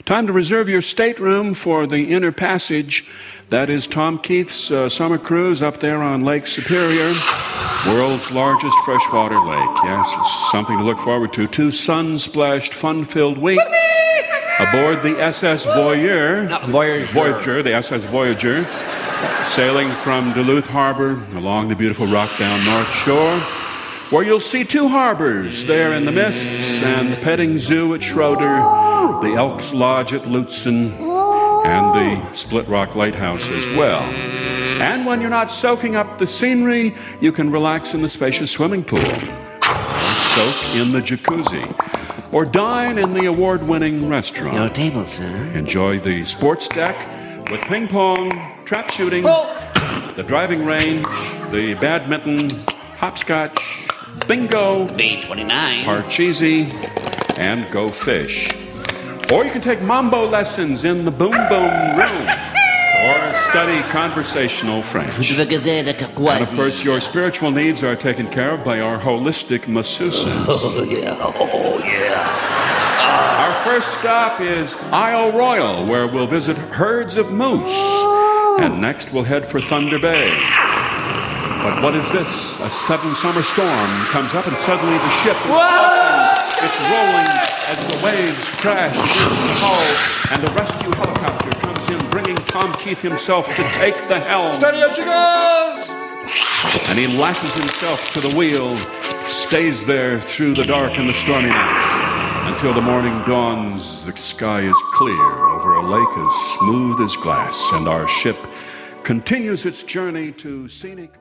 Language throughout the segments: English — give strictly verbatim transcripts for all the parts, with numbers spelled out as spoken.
Time to reserve your stateroom for the Inner Passage. That is Tom Keith's uh, summer cruise up there on Lake Superior, world's largest freshwater lake. Yes, it's something to look forward to. Two sun-splashed, fun-filled weeks aboard the S S Voyager. No, Voyager. Voyager, the S S Voyager, sailing from Duluth Harbor along the beautiful Rockdown North Shore, where you'll see two harbors there in the mists, and the petting zoo at Schroeder, the Elks Lodge at Lutsen, and the Split Rock Lighthouse as well. And when you're not soaking up the scenery, you can relax in the spacious swimming pool, soak in the jacuzzi, or dine in the award-winning restaurant. Your table, sir. Enjoy the sports deck with ping pong, trap shooting, the driving range, the badminton, hopscotch, bingo, B twenty-nine, Parcheesi, and go fish. Or you can take mambo lessons in the Boom Boom Room, or study conversational French. And of course, your spiritual needs are taken care of by our holistic masseuses. Oh, yeah. Oh, yeah. Our first stop is Isle Royal, where we'll visit herds of moose. And next, we'll head for Thunder Bay. But what is this? A sudden summer storm comes up, and suddenly the ship is tossing. It's rolling as the waves crash against the hull, and a rescue helicopter comes in, bringing Tom Keith himself to take the helm. Steady as she goes! And he lashes himself to the wheel, stays there through the dark and the stormy night, until the morning dawns. The sky is clear over a lake as smooth as glass, and our ship continues its journey to scenic...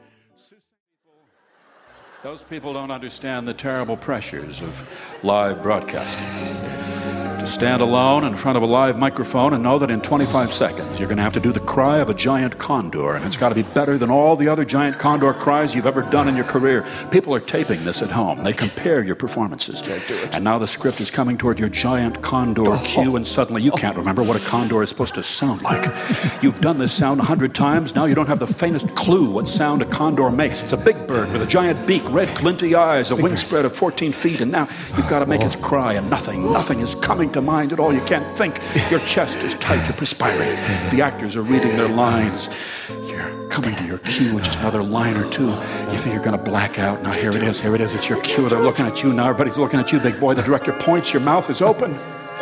Those people don't understand the terrible pressures of live broadcasting. To stand alone in front of a live microphone and know that in twenty-five seconds you're going to have to do the cry of a giant condor, and it's got to be better than all the other giant condor cries you've ever done in your career. People are taping this at home. They compare your performances. And now the script is coming toward your giant condor cue, and suddenly you can't remember what a condor is supposed to sound like. You've done this sound a hundred times. Now you don't have the faintest clue what sound a condor makes. It's a big bird with a giant beak, red glinty eyes, a wingspread of fourteen feet, and now you've got to make its cry, and nothing, nothing is coming to mind at all. You can't think. Your chest is tight. You're perspiring. The actors are reading their lines. You're coming to your cue, which is another line or two. You think you're going to black out. Now here it is. Here it is. It's your cue. They're looking at you now. Everybody's looking at you, big boy. The director points. Your mouth is open.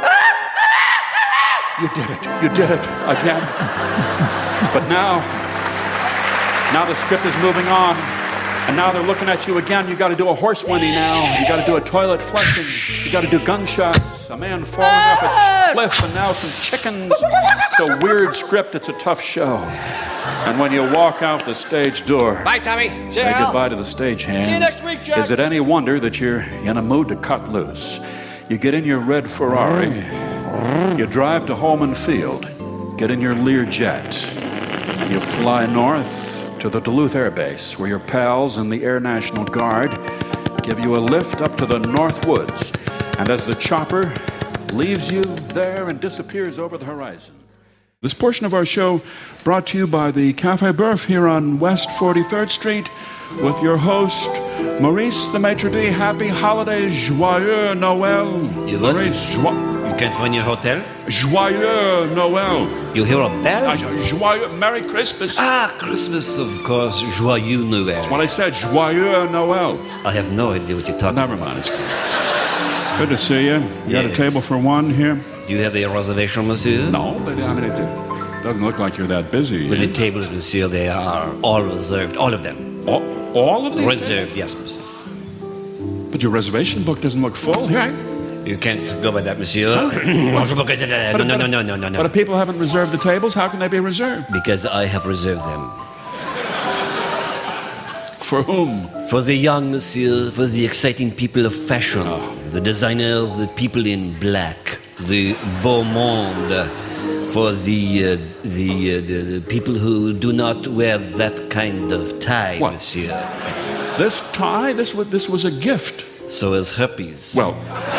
You did it. You did it again. But now, now the script is moving on. And now they're looking at you again. You got to do a horse whinny now. You got to do a toilet flushing. You got to do gunshots. A man falling off a cliff, and now some chickens. It's a weird script. It's a tough show. And when you walk out the stage door, bye, Tommy. Say goodbye to the stagehand. See you next week, Jack. Is it any wonder that you're in a mood to cut loose? You get in your red Ferrari. You drive to Holman Field. Get in your Learjet, and you fly north to the Duluth Air Base, where your pals in the Air National Guard give you a lift up to the North Woods. And as the chopper leaves you there and disappears over the horizon. This portion of our show brought to you by the Cafe Burf here on West forty-third Street with your host, Maurice the Maitre d'. Happy holidays, joyeux Noël. You what? Maurice, jo- You can't find your hotel? Joyeux Noël. You hear a bell? Uh, joyeux, Merry Christmas. Ah, Christmas, of course. Joyeux Noël. That's what I said, joyeux Noël. I have no idea what you're talking Never about. mind. It's good to see you. You got a Yes. table for one here? Do you have a reservation, monsieur? No, but I mean, it doesn't look like you're that busy. Well, the tables, monsieur, they are all reserved. All of them. All, all of these Reserved, tables? yes, monsieur. But your reservation book doesn't look full. Here. You can't go by that, monsieur. no, no, no, no, no, no, no. But if people haven't reserved the tables, how can they be reserved? Because I have reserved them. For whom? For the young, monsieur, for the exciting people of fashion, Oh. the designers, the people in black, the beau monde, for the, uh, the, uh, the, the people who do not wear that kind of tie, What? monsieur. This tie? This was, this was a gift. So as herpes. Well,